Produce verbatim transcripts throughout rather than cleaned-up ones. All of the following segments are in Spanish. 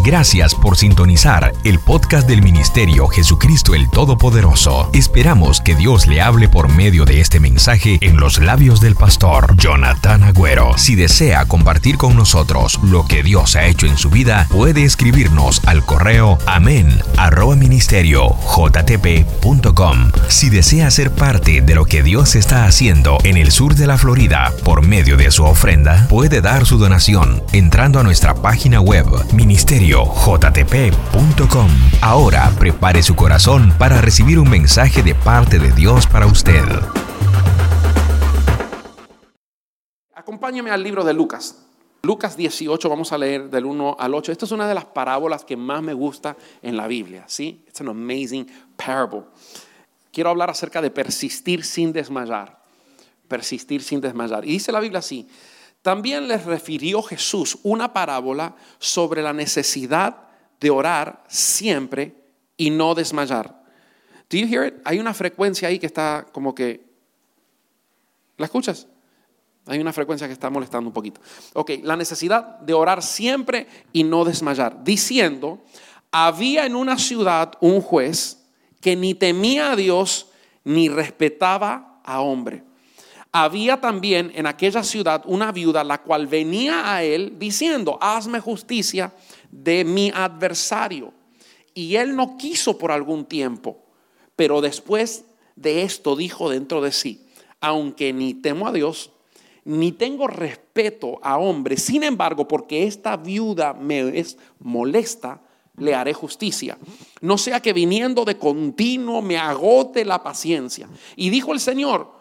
Gracias por sintonizar el podcast del Ministerio Jesucristo el Todopoderoso. Esperamos que Dios le hable por medio de este mensaje en los labios del pastor Jonathan Agüero. Si desea compartir con nosotros lo que Dios ha hecho en su vida, puede escribirnos al correo amén arroba ministerio jtp punto com. Si desea ser parte de lo que Dios está haciendo en el sur de la Florida por medio de su ofrenda, puede dar su donación entrando a nuestra página web ministerio j t p punto com. Ahora prepare su corazón para recibir un mensaje de parte de Dios para usted. Acompáñame al libro de Lucas. Lucas dieciocho, vamos a leer del uno al ocho. Esta es una de las parábolas que más me gusta en la Biblia, ¿sí? It's an amazing parable. Quiero hablar acerca de persistir sin desmayar. Persistir sin desmayar. Y dice la Biblia así: también les refirió Jesús una parábola sobre la necesidad de orar siempre y no desmayar. Do you hear it? Hay una frecuencia ahí que está como que... ¿La escuchas? Hay una frecuencia que está molestando un poquito. Ok, la necesidad de orar siempre y no desmayar. Diciendo, había en una ciudad un juez que ni temía a Dios ni respetaba a hombre. Había también en aquella ciudad una viuda, la cual venía a él diciendo, hazme justicia de mi adversario. Y él no quiso por algún tiempo, pero después de esto dijo dentro de sí, aunque ni temo a Dios, ni tengo respeto a hombre, sin embargo, porque esta viuda me es molesta, le haré justicia. No sea que viniendo de continuo me agote la paciencia. Y dijo el Señor,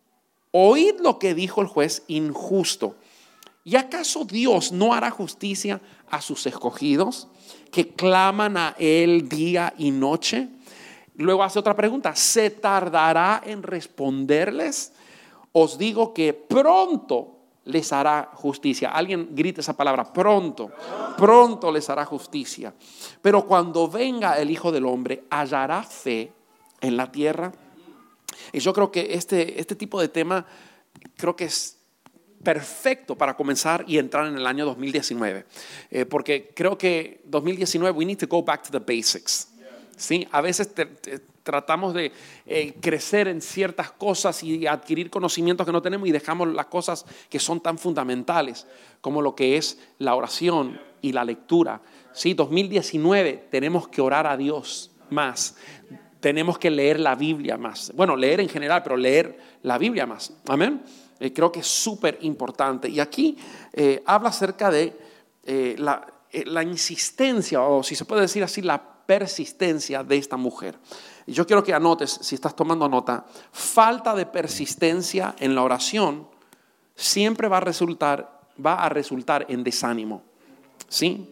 oíd lo que dijo el juez injusto. ¿Y acaso Dios no hará justicia a sus escogidos que claman a Él día y noche? Luego hace otra pregunta, ¿se tardará en responderles? Os digo que pronto les hará justicia. Alguien grite esa palabra, pronto. Pronto les hará justicia. Pero cuando venga el Hijo del Hombre, ¿hallará fe en la tierra? Y yo creo que este, este tipo de tema creo que es perfecto para comenzar y entrar en el año dos mil diecinueve. Eh, porque creo que dos mil diecinueve, we need to go back to the basics. ¿Sí? A veces te, te, tratamos de eh, crecer en ciertas cosas y adquirir conocimientos que no tenemos y dejamos las cosas que son tan fundamentales como lo que es la oración y la lectura. ¿Sí? dos mil diecinueve tenemos que orar a Dios más. Tenemos que leer la Biblia más. Bueno, leer en general, pero leer la Biblia más. Amén. Eh, creo que es súper importante. Y aquí eh, habla acerca de eh, la, eh, la insistencia, o si se puede decir así, la persistencia de esta mujer. Y yo quiero que anotes, si estás tomando nota, falta de persistencia en la oración siempre va a resultar, va a resultar en desánimo. ¿Sí?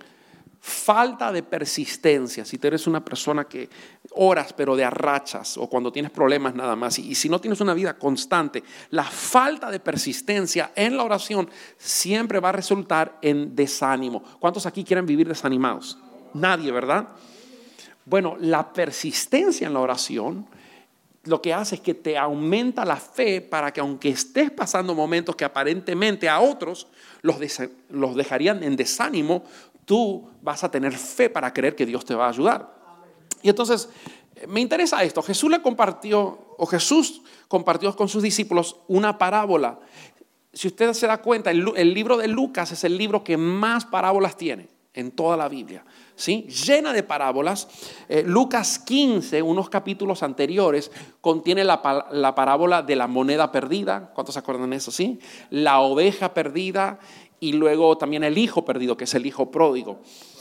Falta de persistencia, si tú eres una persona que oras pero de a rachas o cuando tienes problemas nada más, y, y si no tienes una vida constante, la falta de persistencia en la oración siempre va a resultar en desánimo. ¿Cuántos aquí quieren vivir desanimados? Nadie, ¿verdad? Bueno, la persistencia en la oración lo que hace es que te aumenta la fe para que aunque estés pasando momentos que aparentemente a otros los, des- los dejarían en desánimo, tú vas a tener fe para creer que Dios te va a ayudar. Y entonces me interesa esto. Jesús le compartió, o Jesús compartió con sus discípulos una parábola. Si usted se da cuenta, el, el libro de Lucas es el libro que más parábolas tiene en toda la Biblia, ¿sí? Llena de parábolas. eh, Lucas quince, unos capítulos anteriores, contiene la, la parábola de la moneda perdida. ¿Cuántos se acuerdan de eso? ¿Sí? La oveja perdida y luego también el hijo perdido, que es el hijo pródigo.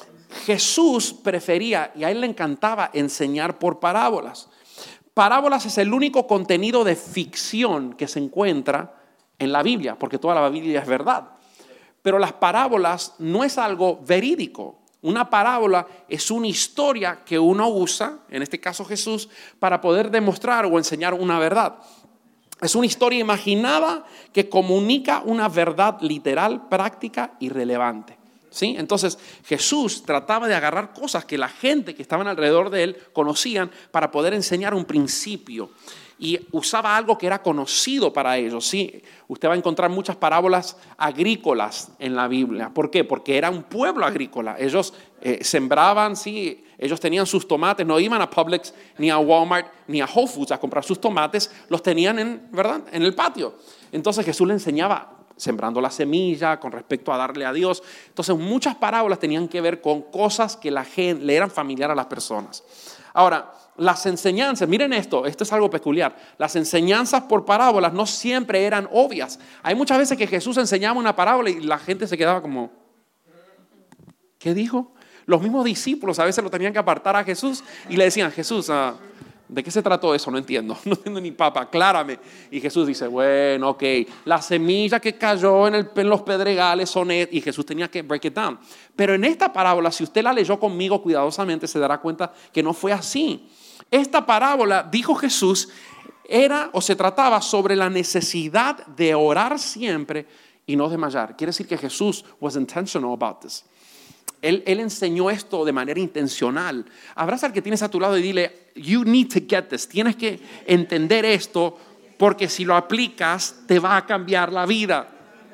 Jesús prefería, y a él le encantaba enseñar por parábolas. Parábolas es el único contenido de ficción que se encuentra en la Biblia, porque toda la Biblia es verdad. Pero las parábolas no es algo verídico. Una parábola es una historia que uno usa, en este caso Jesús, para poder demostrar o enseñar una verdad. Es una historia imaginada que comunica una verdad literal, práctica y relevante. ¿Sí? Entonces Jesús trataba de agarrar cosas que la gente que estaban alrededor de él conocían para poder enseñar un principio. y usaba algo que era conocido para ellos. ¿Sí? Usted va a encontrar muchas parábolas agrícolas en la Biblia. ¿Por qué? Porque era un pueblo agrícola. Ellos eh, sembraban, ¿sí? Ellos tenían sus tomates, no iban a Publix, ni a Walmart, ni a Whole Foods a comprar sus tomates, los tenían en, ¿verdad? En el patio. Entonces Jesús le enseñaba sembrando la semilla con respecto a darle a Dios. Entonces muchas parábolas tenían que ver con cosas que la gente, le eran familiares a las personas. Ahora, las enseñanzas, miren esto, esto es algo peculiar. Las enseñanzas por parábolas no siempre eran obvias. Hay muchas veces que Jesús enseñaba una parábola y la gente se quedaba como, ¿qué dijo? Los mismos discípulos a veces lo tenían que apartar a Jesús y le decían, Jesús, uh, ¿de qué se trató eso? No entiendo, no entiendo ni papa, aclárame. Y Jesús dice, bueno, ok, la semilla que cayó en, el, en los pedregales son, y Jesús tenía que break it down. Pero en esta parábola, si usted la leyó conmigo cuidadosamente, se dará cuenta que no fue así. Esta parábola, dijo Jesús, era o se trataba sobre la necesidad de orar siempre y no desmayar. Quiere decir que Jesús was intentional about this. Él, él enseñó esto de manera intencional. Abraza al que tienes a tu lado y dile, you need to get this. Tienes que entender esto porque si lo aplicas te va a cambiar la vida.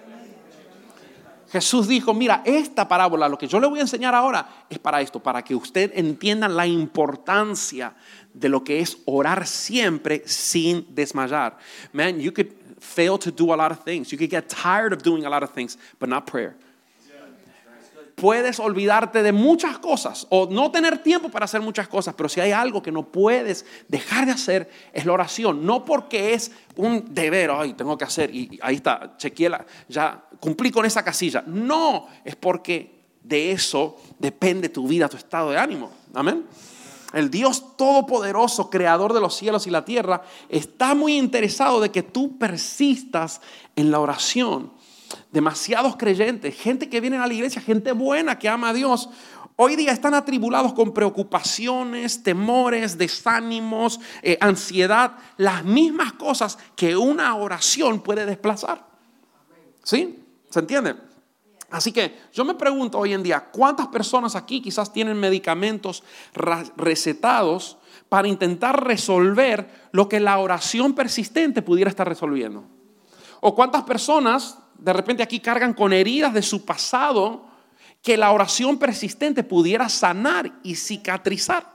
Jesús dijo, mira, esta parábola, lo que yo le voy a enseñar ahora es para esto, para que usted entienda la importancia de lo que es orar siempre sin desmayar. Man, you could fail to do a lot of things. You could get tired of doing a lot of things, but not prayer. Puedes olvidarte de muchas cosas o no tener tiempo para hacer muchas cosas, pero si hay algo que no puedes dejar de hacer es la oración. No porque es un deber, ay, tengo que hacer y ahí está, chequeé la, ya cumplí con esa casilla. No, es porque de eso depende tu vida, tu estado de ánimo. Amén. El Dios todopoderoso, creador de los cielos y la tierra, está muy interesado de que tú persistas en la oración. Demasiados creyentes, gente que viene a la iglesia, gente buena que ama a Dios, hoy día están atribulados con preocupaciones, temores, desánimos, eh, ansiedad, las mismas cosas que una oración puede desplazar. ¿Sí? ¿Se entiende? Así que yo me pregunto hoy en día, ¿cuántas personas aquí quizás tienen medicamentos recetados para intentar resolver lo que la oración persistente pudiera estar resolviendo? ¿O cuántas personas de repente aquí cargan con heridas de su pasado que la oración persistente pudiera sanar y cicatrizar?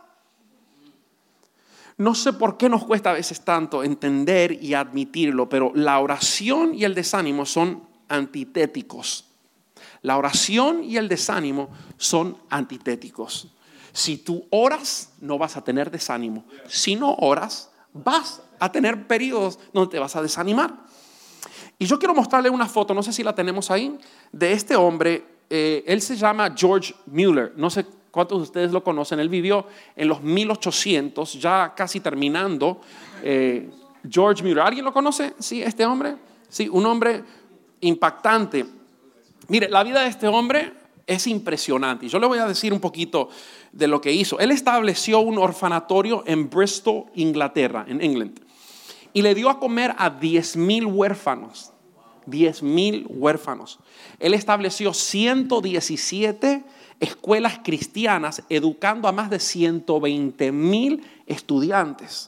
No sé por qué nos cuesta a veces tanto entender y admitirlo, pero la oración y el desánimo son antitéticos. La oración y el desánimo son antitéticos. Si tú oras, no vas a tener desánimo. Si no oras, vas a tener periodos donde te vas a desanimar. Y yo quiero mostrarle una foto, no sé si la tenemos ahí, de este hombre. Eh, él se llama George Mueller. No sé cuántos de ustedes lo conocen. Él vivió en los mil ochocientos, ya casi terminando. Eh, George Mueller. ¿Alguien lo conoce? Sí, este hombre. Sí, un hombre impactante. Mire, la vida de este hombre es impresionante. Y yo le voy a decir un poquito de lo que hizo. Él estableció un orfanatorio en Bristol, Inglaterra, en England. Y le dio a comer a diez mil huérfanos. diez mil huérfanos. Él estableció ciento diecisiete escuelas cristianas, educando a más de ciento veinte mil estudiantes.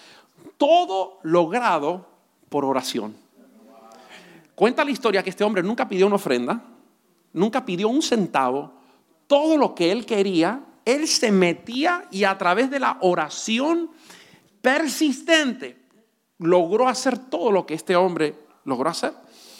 Todo logrado por oración. Cuenta la historia que este hombre nunca pidió una ofrenda, nunca pidió un centavo. Todo lo que él quería, él se metía y a través de la oración persistente logró hacer todo lo que este hombre logró hacer.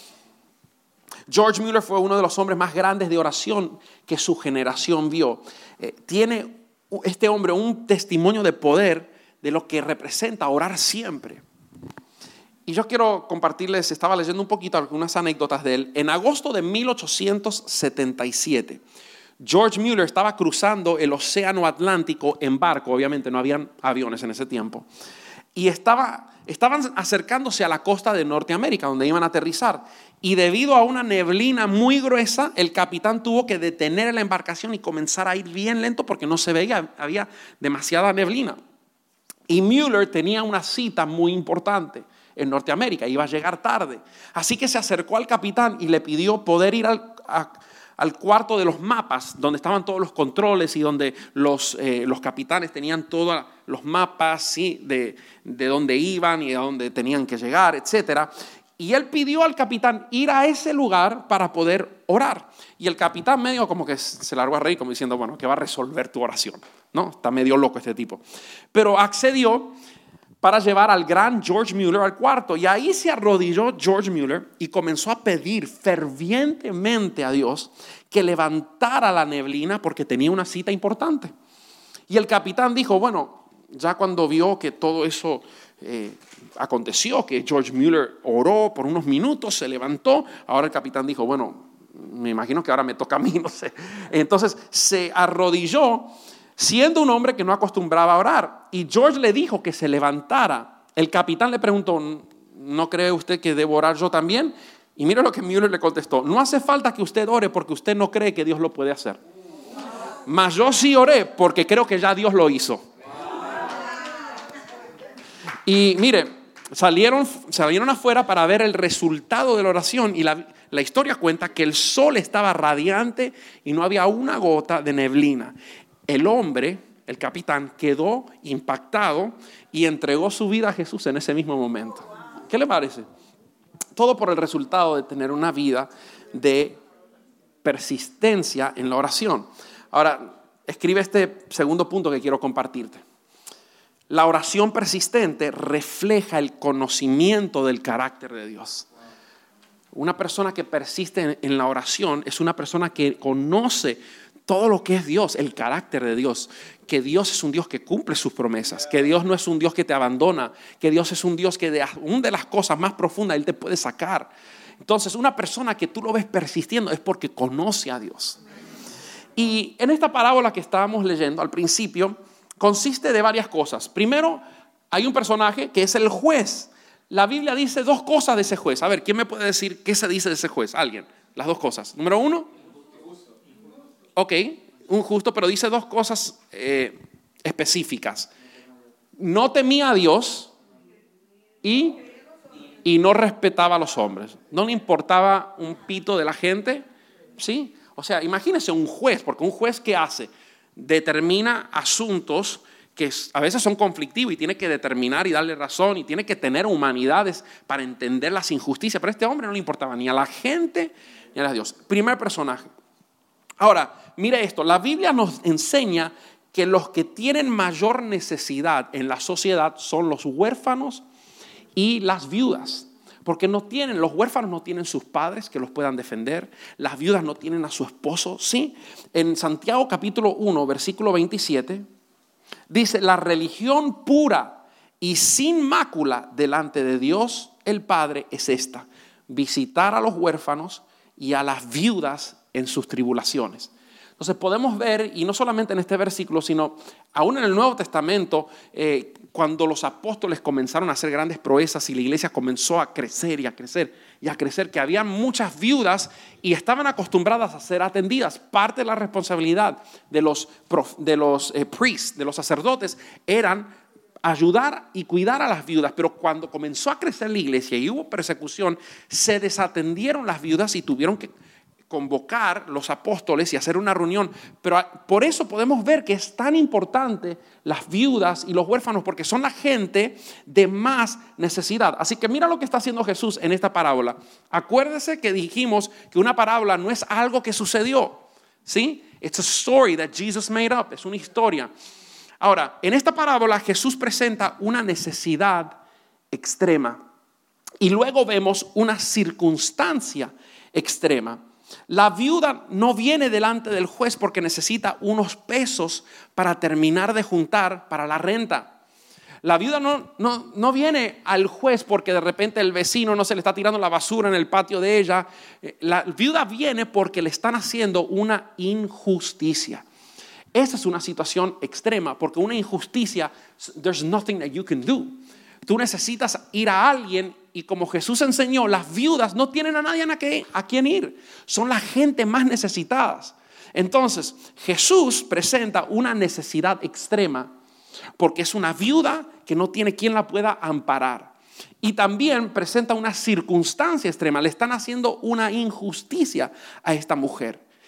George Mueller fue uno de los hombres más grandes de oración que su generación vio. Eh, tiene este hombre un testimonio de poder de lo que representa orar siempre. Y yo quiero compartirles, estaba leyendo un poquito algunas anécdotas de él. En agosto de mil ochocientos setenta y siete, George Mueller estaba cruzando el océano Atlántico en barco. Obviamente no habían aviones en ese tiempo. Y estaba, estaban acercándose a la costa de Norteamérica, donde iban a aterrizar. Y debido a una neblina muy gruesa, el capitán tuvo que detener la embarcación y comenzar a ir bien lento porque no se veía, había demasiada neblina. Y Mueller tenía una cita muy importante en Norteamérica, iba a llegar tarde. Así que se acercó al capitán y le pidió poder ir al, a, al cuarto de los mapas, donde estaban todos los controles y donde los, eh, los capitanes tenían todos los mapas, ¿sí? de, de dónde iban y a dónde tenían que llegar, etcétera. Y él pidió al capitán ir a ese lugar para poder orar. Y el capitán medio como que se largó a reír, como diciendo, bueno, ¿qué va a resolver tu oración? ¿No? Está medio loco este tipo. Pero accedió para llevar al gran George Mueller al cuarto. Y ahí se arrodilló George Mueller y comenzó a pedir fervientemente a Dios que levantara la neblina porque tenía una cita importante. Y el capitán dijo, bueno, ya cuando vio que todo eso eh, aconteció, que George Mueller oró por unos minutos, se levantó, ahora el capitán dijo, bueno, me imagino que ahora me toca a mí, no sé. Entonces se arrodilló, siendo un hombre que no acostumbraba a orar. Y George le dijo que se levantara. El capitán le preguntó, ¿no cree usted que debo orar yo también? Y mira lo que Mueller le contestó, no hace falta que usted ore porque usted no cree que Dios lo puede hacer. Mas yo sí oré porque creo que ya Dios lo hizo. Y mire, salieron, salieron afuera para ver el resultado de la oración y la, la historia cuenta que el sol estaba radiante y no había una gota de neblina. El hombre, el capitán, quedó impactado y entregó su vida a Jesús en ese mismo momento. ¿Qué le parece? Todo por el resultado de tener una vida de persistencia en la oración. Ahora, escribe este segundo punto que quiero compartirte. La oración persistente refleja el conocimiento del carácter de Dios. Una persona que persiste en la oración es una persona que conoce todo lo que es Dios, el carácter de Dios, que Dios es un Dios que cumple sus promesas, que Dios no es un Dios que te abandona, que Dios es un Dios que de una de las cosas más profundas Él te puede sacar. Entonces, una persona que tú lo ves persistiendo es porque conoce a Dios. Y en esta parábola que estábamos leyendo al principio, consiste de varias cosas. Primero, hay un personaje que es el juez. La Biblia dice dos cosas de ese juez. A ver, ¿quién me puede decir qué se dice de ese juez? Alguien. Las dos cosas. Número uno. Ok, un justo, pero dice dos cosas eh, específicas. No temía a Dios y, y no respetaba a los hombres. No le importaba un pito de la gente, ¿sí? O sea, imagínese un juez, porque un juez ¿qué hace? Determina asuntos que a veces son conflictivos y tiene que determinar y darle razón y tiene que tener humanidades para entender las injusticias. Pero a este hombre no le importaba ni a la gente ni a Dios. Primer personaje. Ahora, mire esto, la Biblia nos enseña que los que tienen mayor necesidad en la sociedad son los huérfanos y las viudas. Porque no tienen, los huérfanos no tienen sus padres que los puedan defender, las viudas no tienen a su esposo, ¿sí? En Santiago capítulo uno, versículo veintisiete, dice, la religión pura y sin mácula delante de Dios el Padre es esta, visitar a los huérfanos y a las viudas en sus tribulaciones. Entonces podemos ver, y no solamente en este versículo, sino aún en el Nuevo Testamento, eh, cuando los apóstoles comenzaron a hacer grandes proezas y la iglesia comenzó a crecer y a crecer y a crecer, que había muchas viudas y estaban acostumbradas a ser atendidas. Parte de la responsabilidad de los, de los eh, priests, de los sacerdotes, eran ayudar y cuidar a las viudas. Pero cuando comenzó a crecer la iglesia y hubo persecución, se desatendieron las viudas y tuvieron que convocar los apóstoles y hacer una reunión. Pero por eso podemos ver que es tan importante las viudas y los huérfanos, porque son la gente de más necesidad. Así que mira lo que está haciendo Jesús en esta parábola. Acuérdese que dijimos que una parábola no es algo que sucedió, ¿sí? It's a story that Jesus made up, es una historia. Ahora, en esta parábola Jesús presenta una necesidad extrema y luego vemos una circunstancia extrema. La viuda no viene delante del juez porque necesita unos pesos para terminar de juntar para la renta. La viuda no, no, no viene al juez porque de repente el vecino no se le está tirando la basura en el patio de ella. La viuda viene porque le están haciendo una injusticia. Esa es una situación extrema porque una injusticia, there's nothing that you can do. Tú necesitas ir a alguien y como Jesús enseñó, las viudas no tienen a nadie a, que, a quien ir. Son la gente más necesitadas. Entonces, Jesús presenta una necesidad extrema porque es una viuda que no tiene quien la pueda amparar. Y también presenta una circunstancia extrema. Le están haciendo una injusticia a esta mujer.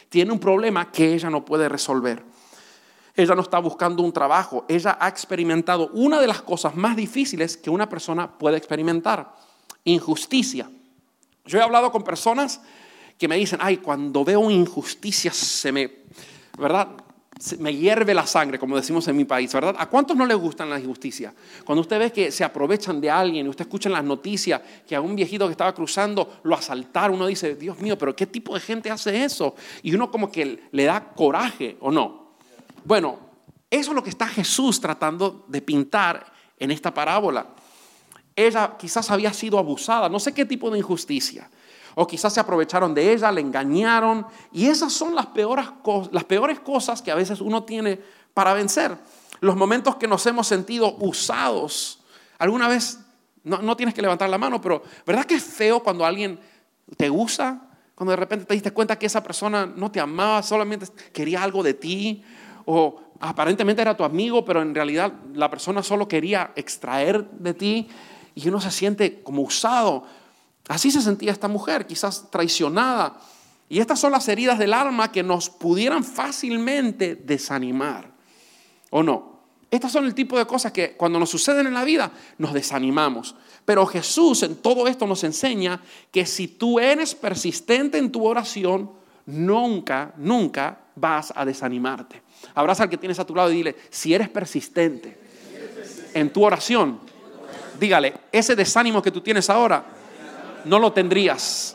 tiene un problema que ella no puede resolver. Ella no está buscando un trabajo. Ella ha experimentado una de las cosas más difíciles que una persona puede experimentar: injusticia. Yo he hablado con personas que me dicen, ay, cuando veo injusticia se me, ¿verdad? Se me hierve la sangre, como decimos en mi país, ¿verdad? ¿A cuántos no les gustan las injusticias? Cuando usted ve que se aprovechan de alguien y usted escucha en las noticias que a un viejito que estaba cruzando lo asaltaron, uno dice, Dios mío, pero ¿qué tipo de gente hace eso? Y uno como que le da coraje, ¿o no? Bueno, eso es lo que está Jesús tratando de pintar en esta parábola. Ella quizás había sido abusada, no sé qué tipo de injusticia. O quizás se aprovecharon de ella, le engañaron. Y esas son las peores, las peores cosas que a veces uno tiene para vencer. Los momentos que nos hemos sentido usados. Alguna vez, no, no tienes que levantar la mano, pero ¿verdad que es feo cuando alguien te usa? Cuando de repente te diste cuenta que esa persona no te amaba, solamente quería algo de ti. O aparentemente era tu amigo, pero en realidad la persona solo quería extraer de ti. Y uno se siente como usado. Así se sentía esta mujer, quizás traicionada. Y estas son las heridas del alma que nos pudieran fácilmente desanimar. ¿O no? Estas son el tipo de cosas que cuando nos suceden en la vida nos desanimamos. Pero Jesús en todo esto nos enseña que si tú eres persistente en tu oración, nunca, nunca vas a desanimarte. Abraza al que tienes a tu lado y dile, si eres persistente en tu oración, dígale, ese desánimo que tú tienes ahora, no lo tendrías.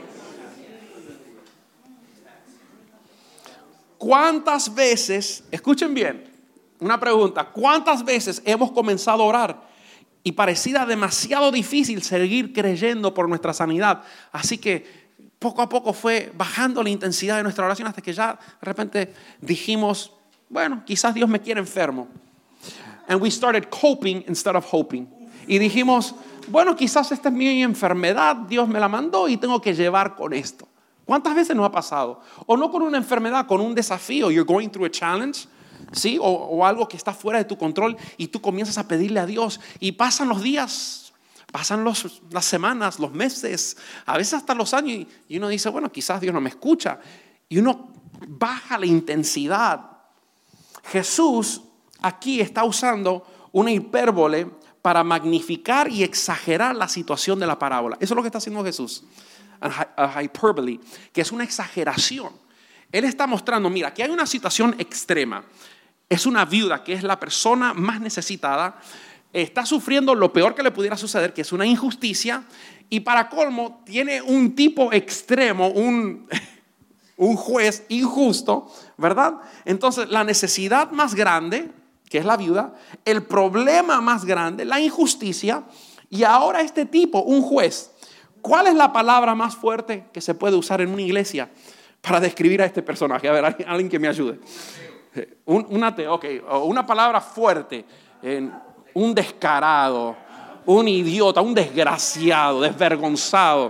¿Cuántas veces, escuchen bien, una pregunta, cuántas veces hemos comenzado a orar y parecía demasiado difícil seguir creyendo por nuestra sanidad? Así que poco a poco fue bajando la intensidad de nuestra oración hasta que ya de repente dijimos, bueno, quizás Dios me quiere enfermo. And we started coping instead of hoping. Y dijimos, bueno, quizás esta es mi enfermedad, Dios me la mandó y tengo que llevar con esto. ¿Cuántas veces nos ha pasado? O no con una enfermedad, con un desafío. You're going through a challenge, ¿sí? O, o algo que está fuera de tu control y tú comienzas a pedirle a Dios. Y pasan los días, pasan los, las semanas, los meses, a veces hasta los años. Y, y uno dice, bueno, quizás Dios no me escucha. Y uno baja la intensidad. Jesús aquí está usando una hipérbole para magnificar y exagerar la situación de la parábola. Eso es lo que está haciendo Jesús. A hyperbole, que es una exageración. Él está mostrando, mira, aquí hay una situación extrema. Es una viuda que es la persona más necesitada. Está sufriendo lo peor que le pudiera suceder, que es una injusticia. Y para colmo, tiene un tipo extremo, un, un juez injusto, ¿verdad? Entonces, la necesidad más grande, que es la viuda, el problema más grande, la injusticia, y ahora este tipo, un juez. ¿Cuál es la palabra más fuerte que se puede usar en una iglesia para describir a este personaje? A ver, alguien que me ayude. Un, un ateo, ok, una palabra fuerte, eh, un descarado, un idiota, un desgraciado, desvergonzado.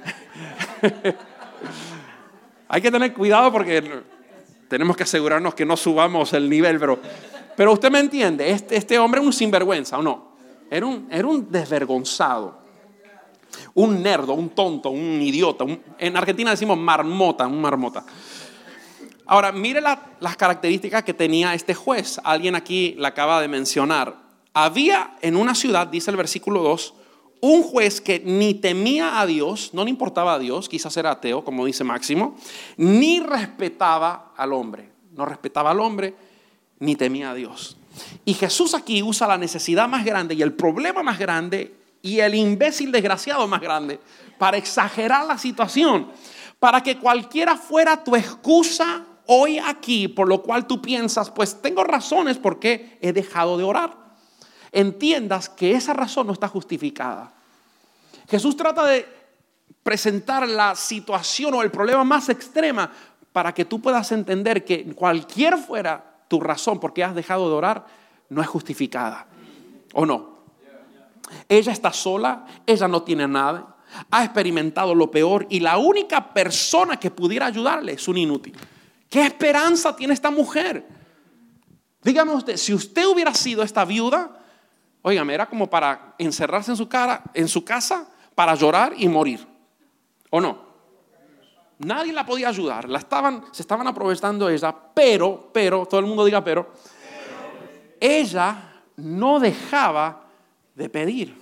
Hay que tener cuidado porque tenemos que asegurarnos que no subamos el nivel, pero, pero usted me entiende, este, este hombre es un sinvergüenza, ¿o no? Era un, era un desvergonzado. Un nerdo, un tonto, un idiota. Un, en Argentina decimos marmota, un marmota. Ahora, mire la, las características que tenía este juez. Alguien aquí la acaba de mencionar. Había en una ciudad, dice el versículo dos, un juez que ni temía a Dios, no le importaba a Dios, quizás era ateo, como dice Máximo, ni respetaba al hombre. No respetaba al hombre, ni temía a Dios. Y Jesús aquí usa la necesidad más grande y el problema más grande y el imbécil desgraciado más grande para exagerar la situación, para que cualquiera fuera tu excusa hoy aquí, por lo cual tú piensas, pues tengo razones por qué he dejado de orar. Entiendas que esa razón no está justificada. Jesús trata de presentar la situación o el problema más extrema para que tú puedas entender que cualquier fuera tu razón por qué has dejado de orar, no es justificada. ¿O no? Ella está sola, ella no tiene nada, ha experimentado lo peor y la única persona que pudiera ayudarle es un inútil. ¿Qué esperanza tiene esta mujer? Dígame usted, si usted hubiera sido esta viuda, óigame, era como para encerrarse en su cara, en su casa, para llorar y morir. ¿O no? Nadie la podía ayudar. La estaban, se estaban aprovechando de ella, pero, pero, todo el mundo diga pero, pero. Ella no dejaba de pedir.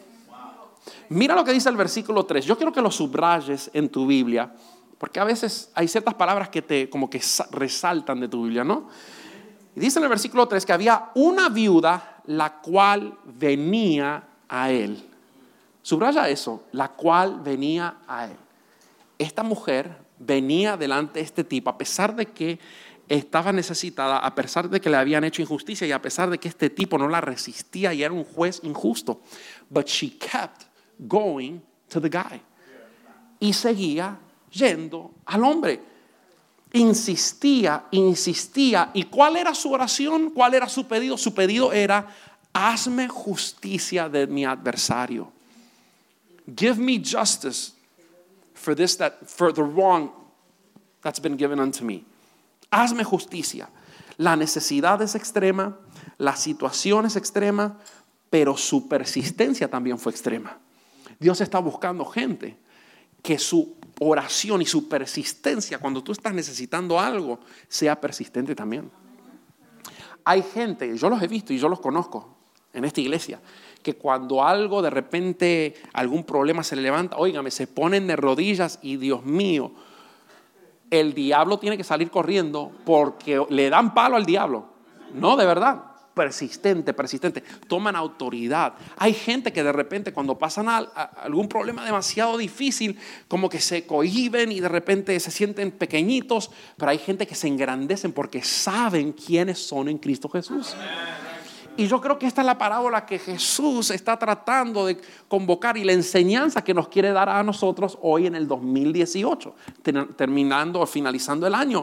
Mira lo que dice el versículo tres. Yo quiero que lo subrayes en tu Biblia, porque a veces hay ciertas palabras que te como que resaltan de tu Biblia, ¿no? Y dice en el versículo tres que había una viuda la cual venía a él. Subraya eso, la cual venía a él. Esta mujer venía delante de este tipo, a pesar de que estaba necesitada, a pesar de que le habían hecho injusticia y a pesar de que este tipo no la resistía y era un juez injusto. But she kept going to the guy. Y seguía yendo al hombre. Insistía, insistía. ¿Y cuál era su oración? ¿Cuál era su pedido? Su pedido era: hazme justicia de mi adversario. Give me justice for this that for the wrong that's been given unto me. Hazme justicia. La necesidad es extrema, la situación es extrema, pero su persistencia también fue extrema. Dios está buscando gente que su oración y su persistencia cuando tú estás necesitando algo sea persistente también. Hay gente, yo los he visto y yo los conozco en esta iglesia, que cuando algo de repente, algún problema se le levanta, óigame, se ponen de rodillas y Dios mío, el diablo tiene que salir corriendo porque le dan palo al diablo. No, de verdad, persistente, persistente, toman autoridad. Hay gente que de repente cuando pasan a, a algún problema demasiado difícil, como que se cohíben y de repente se sienten pequeñitos, pero hay gente que se engrandecen porque saben quiénes son en Cristo Jesús. Y yo creo que esta es la parábola que Jesús está tratando de convocar y la enseñanza que nos quiere dar a nosotros hoy en el dos mil dieciocho, terminando o finalizando el año.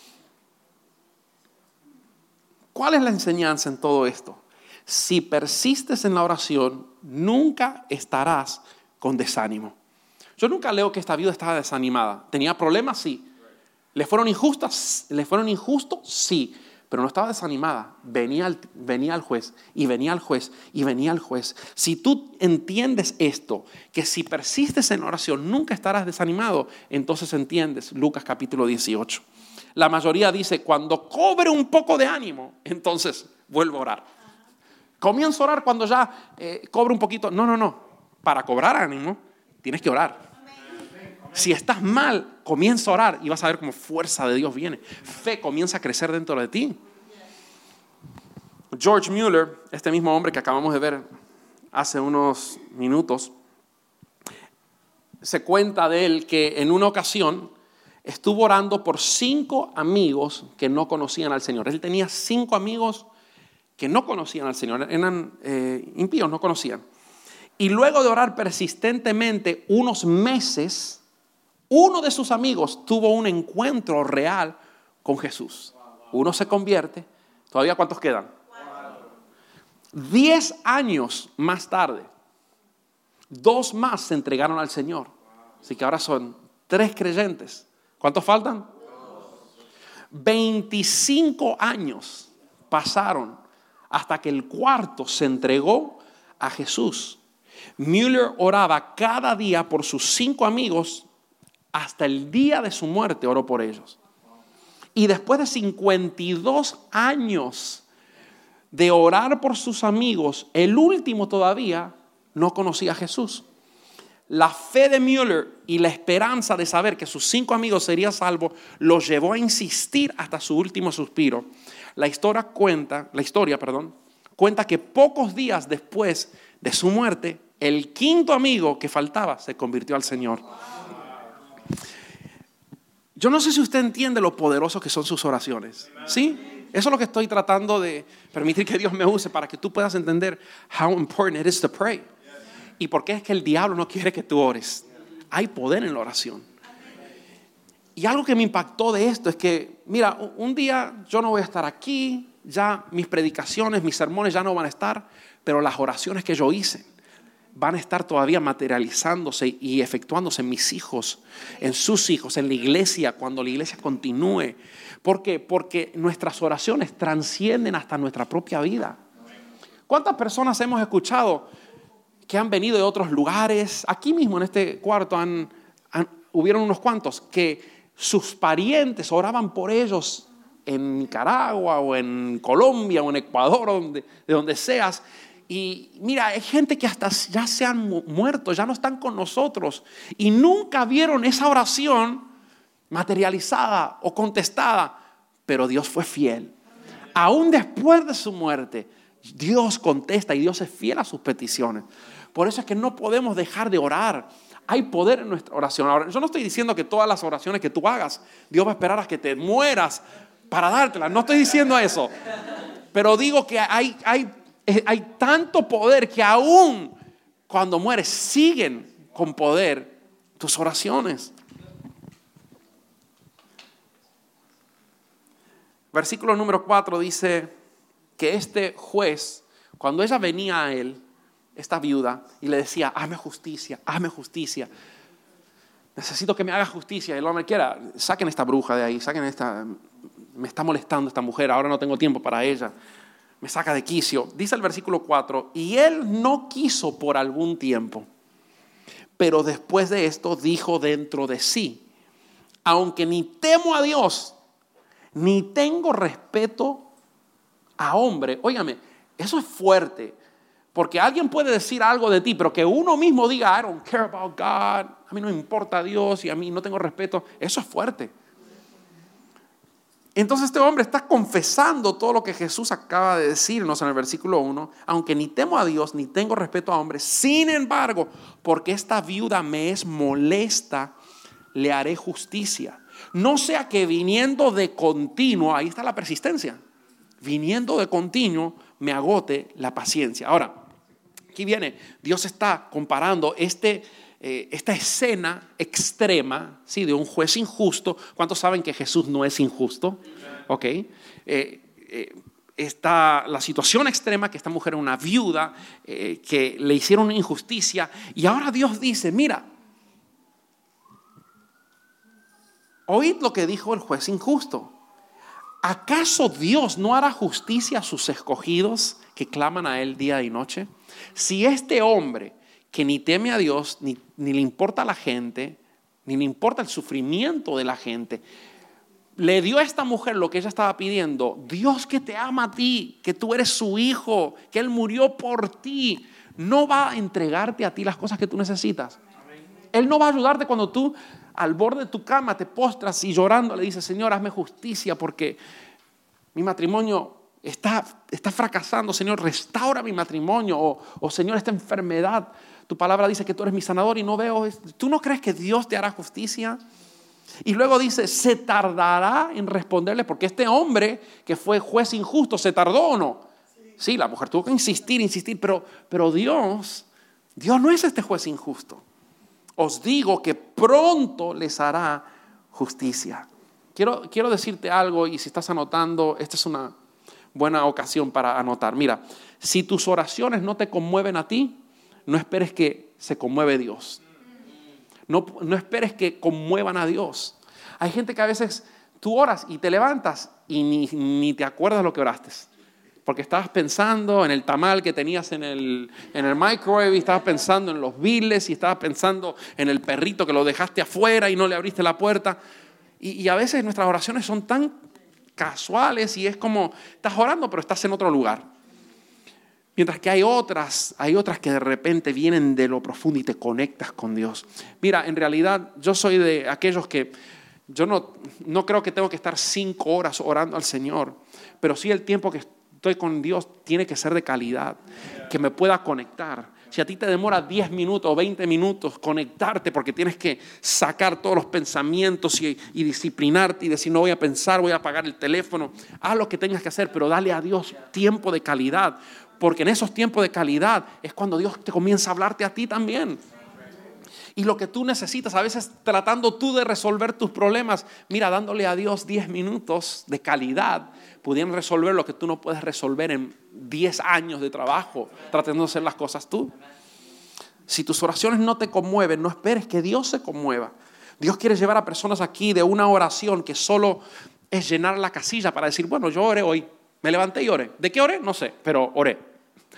¿Cuál es la enseñanza en todo esto? Si persistes en la oración, nunca estarás con desánimo. Yo nunca leo que esta viuda estaba desanimada. ¿Tenía problemas? Sí. ¿Le fueron injustas? ¿Le fueron injustos? Sí. Pero no estaba desanimada. Venía al, venía al juez y venía al juez y venía al juez. Si tú entiendes esto, que si persistes en oración nunca estarás desanimado, entonces entiendes Lucas capítulo dieciocho. La mayoría dice, cuando cobre un poco de ánimo, entonces vuelvo a orar. Comienzo a orar cuando ya eh, cobre un poquito. No, no, no. Para cobrar ánimo, tienes que orar. Si estás mal, comienza a orar y vas a ver cómo fuerza de Dios viene. Fe comienza a crecer dentro de ti. George Mueller, este mismo hombre que acabamos de ver hace unos minutos, se cuenta de él que en una ocasión estuvo orando por cinco amigos que no conocían al Señor. Él tenía cinco amigos que no conocían al Señor, eran eh, impíos, no conocían. Y luego de orar persistentemente unos meses, uno de sus amigos tuvo un encuentro real con Jesús. Uno se convierte. ¿Todavía cuántos quedan? Diez años más tarde, dos más se entregaron al Señor. Así que ahora son tres creyentes. ¿Cuántos faltan? veinticinco años pasaron hasta que el cuarto se entregó a Jesús. Mueller oraba cada día por sus cinco amigos. Hasta el día de su muerte oró por ellos. Y después de cincuenta y dos años de orar por sus amigos, el último todavía no conocía a Jesús. La fe de Mueller y la esperanza de saber que sus cinco amigos serían salvos los llevó a insistir hasta su último suspiro. La historia cuenta, la historia, perdón, cuenta que pocos días después de su muerte, el quinto amigo que faltaba se convirtió al Señor. Yo no sé si usted entiende lo poderoso que son sus oraciones. ¿Sí? Eso es lo que estoy tratando de permitir que Dios me use para que tú puedas entender how important it is to pray. Y por qué es que el diablo no quiere que tú ores. Hay poder en la oración. Y algo que me impactó de esto es que, mira, un día yo no voy a estar aquí, ya mis predicaciones, mis sermones ya no van a estar, pero las oraciones que yo hice van a estar todavía materializándose y efectuándose en mis hijos, en sus hijos, en la iglesia, cuando la iglesia continúe. ¿Por qué? Porque nuestras oraciones trascienden hasta nuestra propia vida. ¿Cuántas personas hemos escuchado que han venido de otros lugares? Aquí mismo en este cuarto han, han, hubieron unos cuantos que sus parientes oraban por ellos en Nicaragua o en Colombia o en Ecuador, o donde, de donde seas. Y mira, hay gente que hasta ya se han muerto, ya no están con nosotros y nunca vieron esa oración materializada o contestada, pero Dios fue fiel. Aún después de su muerte, Dios contesta y Dios es fiel a sus peticiones. Por eso es que no podemos dejar de orar. Hay poder en nuestra oración. Ahora, yo no estoy diciendo que todas las oraciones que tú hagas, Dios va a esperar a que te mueras para dártelas. No estoy diciendo eso. Pero digo que hay, hay, hay tanto poder que aún cuando mueres siguen con poder tus oraciones. Versículo número cuatro dice que este juez, cuando ella venía a él, esta viuda, y le decía, hazme justicia, hazme justicia, necesito que me haga justicia, y el hombre quiera, saquen esta bruja de ahí, saquen esta, me está molestando esta mujer, ahora no tengo tiempo para ella, me saca de quicio. Dice el versículo cuatro, y él no quiso por algún tiempo, pero después de esto dijo dentro de sí, aunque ni temo a Dios, ni tengo respeto a hombre. Óigame, eso es fuerte. Porque alguien puede decir algo de ti, pero que uno mismo diga, I don't care about God, a mí no me importa Dios y a mí no tengo respeto. Eso es fuerte. Entonces este hombre está confesando todo lo que Jesús acaba de decirnos en el versículo uno. Aunque ni temo a Dios, ni tengo respeto a hombres, sin embargo, porque esta viuda me es molesta, le haré justicia. No sea que viniendo de continuo, ahí está la persistencia, viniendo de continuo me agote la paciencia. Ahora, aquí viene, Dios está comparando este, eh, esta escena extrema, ¿sí?, de un juez injusto. ¿Cuántos saben que Jesús no es injusto? Ok. Eh, eh, está la situación extrema, que esta mujer era una viuda, eh, que le hicieron una injusticia, y ahora Dios dice, mira, oíd lo que dijo el juez injusto. ¿Acaso Dios no hará justicia a sus escogidos que claman a Él día y noche? Si este hombre que ni teme a Dios, ni, ni le importa a la gente, ni le importa el sufrimiento de la gente, le dio a esta mujer lo que ella estaba pidiendo, Dios que te ama a ti, que tú eres su hijo, que Él murió por ti, ¿no va a entregarte a ti las cosas que tú necesitas? Él no va a ayudarte cuando tú al borde de tu cama te postras y llorando le dices, Señor, hazme justicia porque mi matrimonio está, está fracasando. Señor, restaura mi matrimonio. O, o Señor, esta enfermedad, tu palabra dice que tú eres mi sanador y no veo. ¿Tú no crees que Dios te hará justicia? Y luego dice, se tardará en responderle, porque este hombre que fue juez injusto, ¿se tardó o no? Sí, la mujer tuvo que insistir, insistir, pero, pero Dios, Dios no es este juez injusto. Os digo que pronto les hará justicia. Quiero, quiero decirte algo, y si estás anotando, esta es una buena ocasión para anotar. Mira, si tus oraciones no te conmueven a ti, no esperes que se conmueve Dios. No, no esperes que conmuevan a Dios. Hay gente que a veces tú oras y te levantas y ni, ni te acuerdas lo que oraste. Porque estabas pensando en el tamal que tenías en el, en el microwave, y estabas pensando en los biles, y estabas pensando en el perrito que lo dejaste afuera y no le abriste la puerta. Y, y a veces nuestras oraciones son tan casuales y es como, estás orando pero estás en otro lugar. Mientras que hay otras, hay otras que de repente vienen de lo profundo y te conectas con Dios. Mira, en realidad yo soy de aquellos que, yo no, no creo que tengo que estar cinco horas orando al Señor, pero sí el tiempo que estoy con Dios tiene que ser de calidad, que me pueda conectar. Si a ti te demora diez minutos o veinte minutos conectarte porque tienes que sacar todos los pensamientos y, y disciplinarte y decir no voy a pensar, voy a apagar el teléfono, haz lo que tengas que hacer, pero dale a Dios tiempo de calidad, porque en esos tiempos de calidad es cuando Dios te comienza a hablarte a ti también. Y lo que tú necesitas, a veces tratando tú de resolver tus problemas, mira, dándole a Dios diez minutos de calidad, pudieran resolver lo que tú no puedes resolver en diez años de trabajo, tratando de hacer las cosas tú. Si tus oraciones no te conmueven, no esperes que Dios se conmueva. Dios quiere llevar a personas aquí de una oración que solo es llenar la casilla para decir, bueno, yo oré hoy, me levanté y oré. ¿De qué oré? No sé, pero oré.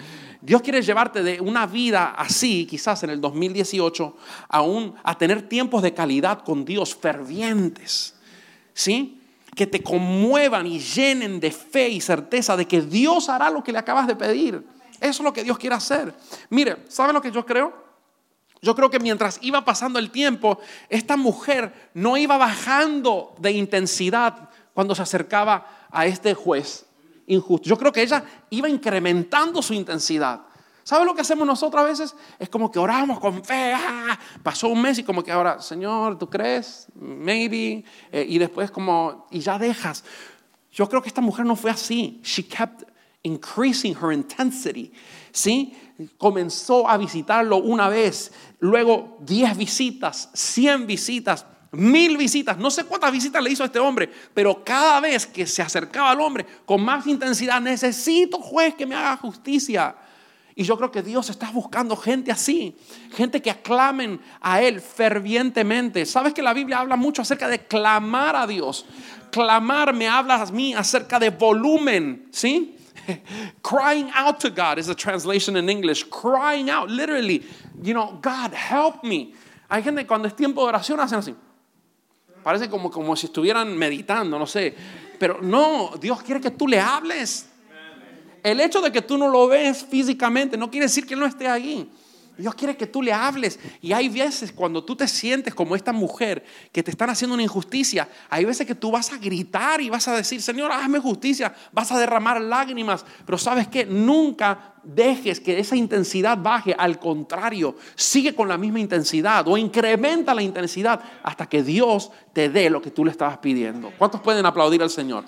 Dios quiere llevarte de una vida así, quizás en el dos mil dieciocho, a, un, a tener tiempos de calidad con Dios fervientes, ¿sí? Que te conmuevan y llenen de fe y certeza de que Dios hará lo que le acabas de pedir. Eso es lo que Dios quiere hacer. Mire, ¿sabe lo que yo creo? Yo creo que mientras iba pasando el tiempo, esta mujer no iba bajando de intensidad cuando se acercaba a este juez injusto. Yo creo que ella iba incrementando su intensidad. ¿Sabe lo que hacemos nosotros a veces? Es como que oramos con fe. ¡Ah! Pasó un mes y como que ahora, Señor, ¿tú crees? Maybe. Eh, y después como, y ya dejas. Yo creo que esta mujer no fue así. She kept increasing her intensity. ¿Sí? Comenzó a visitarlo una vez, luego diez visitas, cien visitas, mil visitas. No sé cuántas visitas le hizo a este hombre, pero cada vez que se acercaba al hombre con más intensidad, necesito, juez, que me haga justicia. Y yo creo que Dios está buscando gente así, gente que aclamen a Él fervientemente. ¿Sabes que la Biblia habla mucho acerca de clamar a Dios? Clamar me habla a mí acerca de volumen, ¿sí? Crying out to God is a translation in English. Crying out, literally, you know, God help me. Hay gente cuando es tiempo de oración hacen así. Parece como, como si estuvieran meditando, no sé. Pero no, Dios quiere que tú le hables. El hecho de que tú no lo ves físicamente no quiere decir que Él no esté ahí. Dios quiere que tú le hables. Y hay veces cuando tú te sientes como esta mujer que te están haciendo una injusticia, hay veces que tú vas a gritar y vas a decir, Señor, hazme justicia. Vas a derramar lágrimas. Pero ¿sabes qué? Nunca dejes que esa intensidad baje. Al contrario, sigue con la misma intensidad o incrementa la intensidad hasta que Dios te dé lo que tú le estabas pidiendo. ¿Cuántos pueden aplaudir al Señor?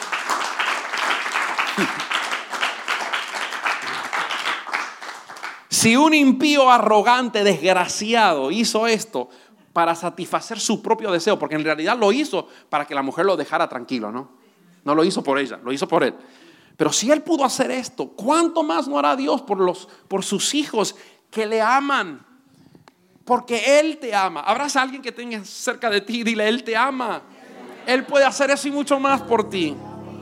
Si un impío arrogante, desgraciado, hizo esto para satisfacer su propio deseo, porque en realidad lo hizo para que la mujer lo dejara tranquilo, ¿no? No lo hizo por ella, lo hizo por él. Pero si él pudo hacer esto, ¿cuánto más no hará Dios por, los, por sus hijos que le aman? Porque Él te ama. Abraza a alguien que tengas cerca de ti y dile, Él te ama. Él puede hacer eso y mucho más por ti.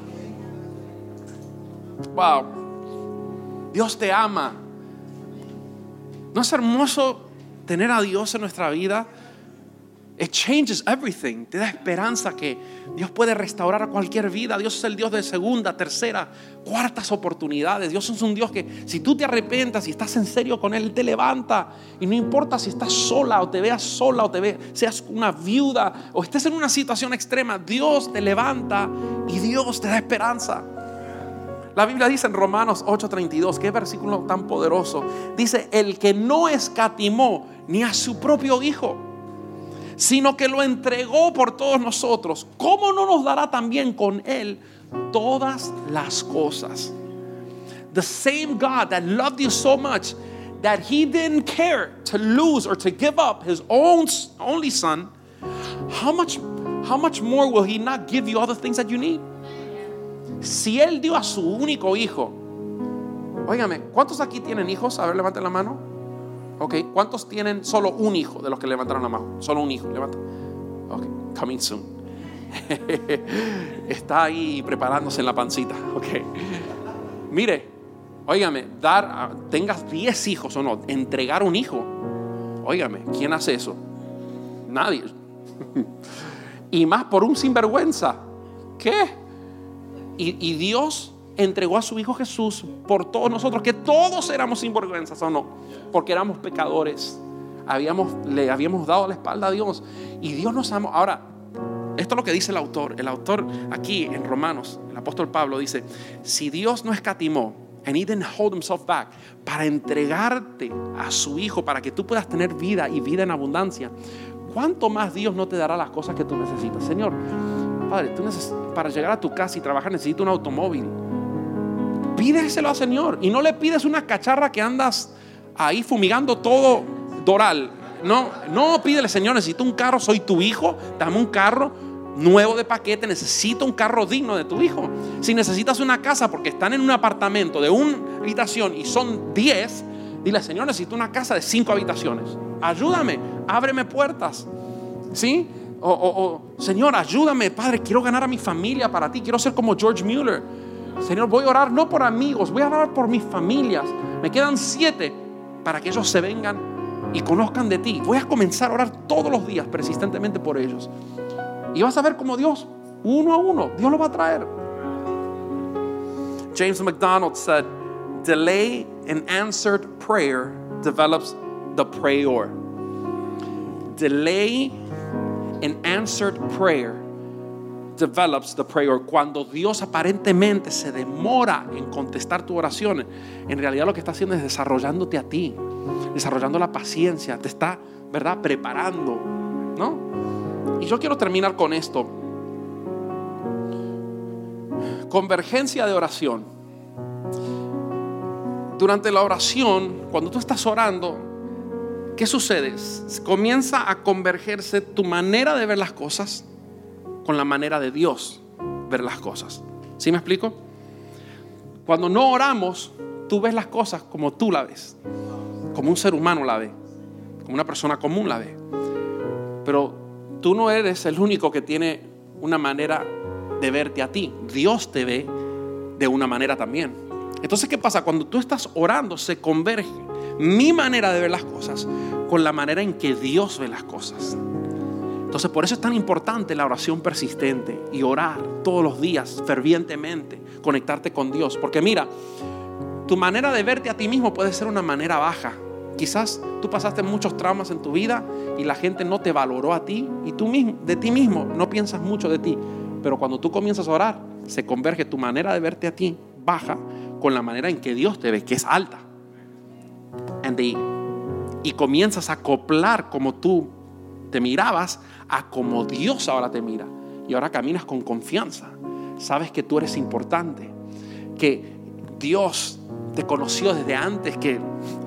Wow. Dios te ama. ¿No es hermoso tener a Dios en nuestra vida? It changes everything. Te da esperanza que Dios puede restaurar a cualquier vida. Dios es el Dios de segunda, tercera, cuartas oportunidades. Dios es un Dios que si tú te arrepientas y estás en serio con Él, Él te levanta. Y no importa si estás sola o te veas sola o te ve, seas una viuda o estés en una situación extrema, Dios te levanta y Dios te da esperanza. La Biblia dice en Romanos ocho treinta y dos, qué versículo tan poderoso. Dice, el que no escatimó ni a su propio hijo, sino que lo entregó por todos nosotros, ¿cómo no nos dará también con Él todas las cosas? The same God that loved you so much that He didn't care to lose or to give up His own only Son, how much, how much more will He not give you all the things that you need? Si Él dio a su único hijo, óigame, ¿cuántos aquí tienen hijos? A ver, levanten la mano. Ok, ¿cuántos tienen solo un hijo de los que levantaron la mano? Solo un hijo, levanta. Ok, coming soon. Está ahí preparándose en la pancita. Ok. Mire, óigame, dar, tengas diez hijos o no, entregar un hijo. Óigame, ¿quién hace eso? Nadie. Y más por un sinvergüenza. ¿Qué? Y, y Dios entregó a su Hijo Jesús por todos nosotros, que todos éramos sinvergüenzas o no, porque éramos pecadores. Habíamos, le habíamos dado la espalda a Dios y Dios nos amó. Ahora, esto es lo que dice el autor. El autor aquí en Romanos, el apóstol Pablo dice, si Dios no escatimó, and he didn't hold himself back, para entregarte a su Hijo, para que tú puedas tener vida y vida en abundancia, ¿cuánto más Dios no te dará las cosas que tú necesitas? Señor, Padre, tú neces- para llegar a tu casa y trabajar necesitas un automóvil. Pídeselo al Señor. Y no le pides una cacharra que andas ahí fumigando todo Doral. No, no, pídele, Señor, necesito un carro, soy tu hijo, dame un carro nuevo de paquete, necesito un carro digno de tu hijo. Si necesitas una casa porque están en un apartamento de una habitación y son diez, dile, Señor, necesito una casa de cinco habitaciones. Ayúdame, ábreme puertas. ¿Sí? O, o, o, Señor, ayúdame, Padre, quiero ganar a mi familia para ti, quiero ser como George Mueller. Señor, voy a orar no por amigos, voy a orar por mis familias, Me quedan siete para que ellos se vengan y conozcan de ti. Voy a comenzar a orar todos los días persistentemente por ellos. Y vas a ver cómo Dios, uno a uno, Dios lo va a traer. James MacDonald said, delay in answered prayer develops the prayer. Delay in answered prayer develops the prayer. Cuando Dios aparentemente se demora en contestar tus oraciones, en realidad lo que está haciendo es desarrollándote a ti, desarrollando la paciencia, te está, ¿verdad?, preparando, ¿no? Y yo quiero terminar con esto. Convergencia de oración. Durante la oración, cuando tú estás orando, ¿qué sucede? Comienza a convergerse tu manera de ver las cosas con la manera de Dios ver las cosas. ¿Sí me explico? Cuando no oramos, tú ves las cosas como tú la ves, como un ser humano la ve, como una persona común la ve. Pero tú no eres el único que tiene una manera de verte a ti. Dios te ve de una manera también. Entonces, ¿qué pasa? Cuando tú estás orando, se converge mi manera de ver las cosas con la manera en que Dios ve las cosas. Entonces, por eso es tan importante la oración persistente y orar todos los días fervientemente, conectarte con Dios. Porque mira, tu manera de verte a ti mismo puede ser una manera baja. Quizás tú pasaste muchos traumas en tu vida y la gente no te valoró a ti, y tú mismo, de ti mismo, no piensas mucho de ti. Pero cuando tú comienzas a orar, se converge tu manera de verte a ti baja con la manera en que Dios te ve, que es alta. And the, y comienzas a acoplar como tú te mirabas a como Dios ahora te mira. Y ahora caminas con confianza. Sabes que tú eres importante, que Dios te conoció desde antes que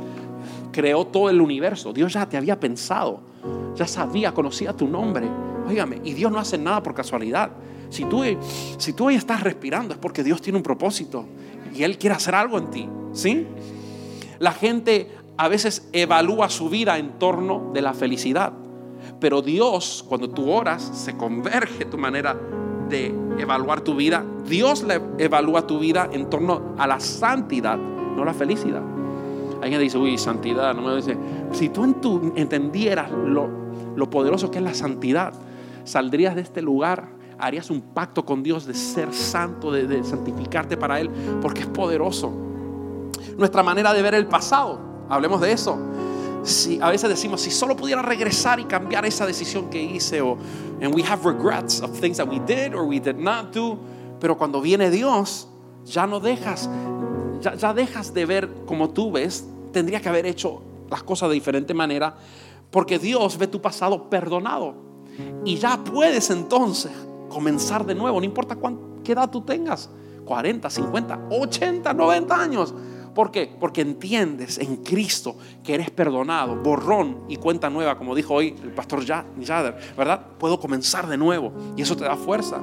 creó todo el universo. Dios ya te había pensado, ya sabía, conocía tu nombre. Óigame, y Dios no hace nada por casualidad. Si tú, si tú hoy estás respirando es porque Dios tiene un propósito y Él quiere hacer algo en ti, ¿sí? La gente a veces evalúa su vida en torno de la felicidad, pero Dios, cuando tú oras, se converge tu manera de evaluar tu vida. Dios le evalúa tu vida en torno a la santidad, no la felicidad. Alguien dice, uy, santidad, no me dice. Si tú en tu, entendieras lo, lo poderoso que es la santidad, saldrías de este lugar, harías un pacto con Dios de ser santo, de, de santificarte para Él, porque es poderoso. Nuestra manera de ver el pasado, hablemos de eso. Si, a veces decimos, si solo pudiera regresar y cambiar esa decisión que hice, o and we have regrets of things that we did or we did not do. Pero cuando viene Dios, ya no dejas, ya, ya dejas de ver como tú ves. Tendría que haber hecho las cosas de diferente manera, porque Dios ve tu pasado perdonado y ya puedes entonces comenzar de nuevo. No importa cuánta, qué edad tú tengas, cuarenta, cincuenta, ochenta, noventa años. ¿Por qué? Porque entiendes en Cristo que eres perdonado, borrón y cuenta nueva, como dijo hoy el pastor Jader, ¿verdad? Puedo comenzar de nuevo y eso te da fuerza.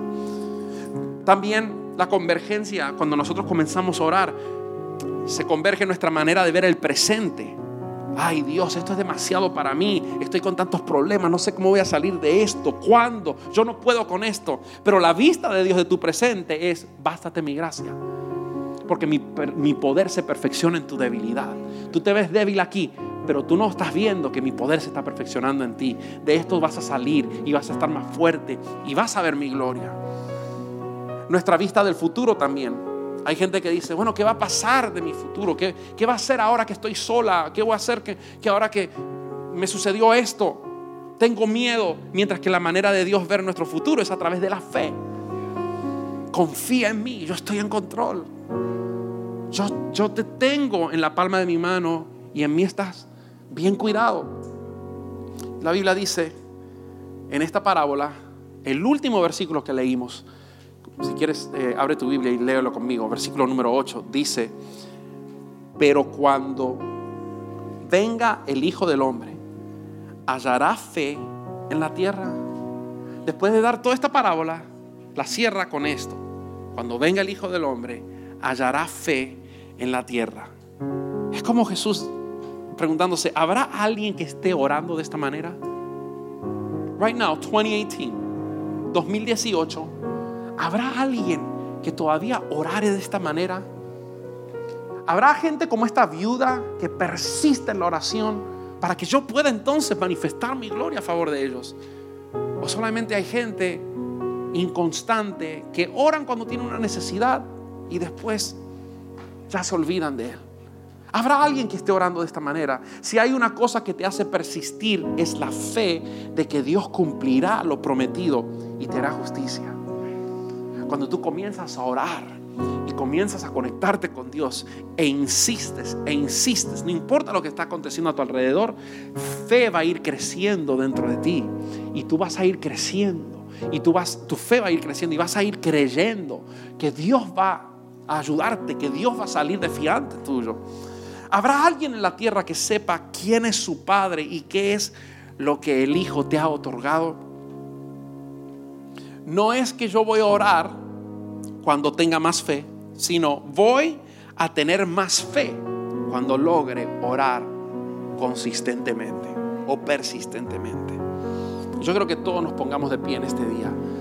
También la convergencia, cuando nosotros comenzamos a orar, se converge nuestra manera de ver el presente. Ay, Dios, esto es demasiado para mí, estoy con tantos problemas, no sé cómo voy a salir de esto, ¿cuándo? Yo no puedo con esto. Pero la vista de Dios de tu presente es, bástate mi gracia, porque mi, mi poder se perfecciona en tu debilidad. Tú te ves débil aquí, pero tú no estás viendo que mi poder se está perfeccionando en ti. De esto vas a salir y vas a estar más fuerte y vas a ver mi gloria. Nuestra vista del futuro también. Hay gente que dice, bueno, ¿qué va a pasar de mi futuro? ¿Qué, qué va a hacer ahora que estoy sola? ¿Qué voy a hacer que, que ahora que me sucedió esto? Tengo miedo. Mientras que la manera de Dios ver nuestro futuro es a través de la fe. Confía en mí, yo estoy en control. Yo, yo te tengo en la palma de mi mano y en mí estás bien cuidado. La Biblia dice en esta parábola, el último versículo que leímos, si quieres eh, abre tu Biblia y léelo conmigo, versículo número ocho, dice: pero cuando venga el Hijo del Hombre, ¿hallará fe en la tierra? Después de dar toda esta parábola, la cierra con esto: cuando venga el Hijo del Hombre, hallará fe en la tierra. Es como Jesús preguntándose, ¿habrá alguien que esté orando de esta manera? Right now, twenty eighteen, dos mil dieciocho, ¿habrá alguien que todavía orare de esta manera? Habrá gente como esta viuda que persiste en la oración para que yo pueda entonces manifestar mi gloria a favor de ellos. O solamente hay gente inconstante que oran cuando tienen una necesidad y después ya se olvidan de él. Habrá alguien que esté orando de esta manera. Si hay una cosa que te hace persistir, es la fe de que Dios cumplirá lo prometido y te hará justicia. Cuando tú comienzas a orar y comienzas a conectarte con Dios e insistes, e insistes, no importa lo que está aconteciendo a tu alrededor, fe va a ir creciendo dentro de ti y tú vas a ir creciendo y tú vas, tu fe va a ir creciendo y vas a ir creyendo que Dios va a ayudarte, que Dios va a salir de fiante tuyo. ¿Habrá alguien en la tierra que sepa quién es su padre y qué es lo que el Hijo te ha otorgado? No es que yo voy a orar cuando tenga más fe, sino voy a tener más fe cuando logre orar consistentemente o persistentemente. Yo creo que todos nos pongamos de pie en este día.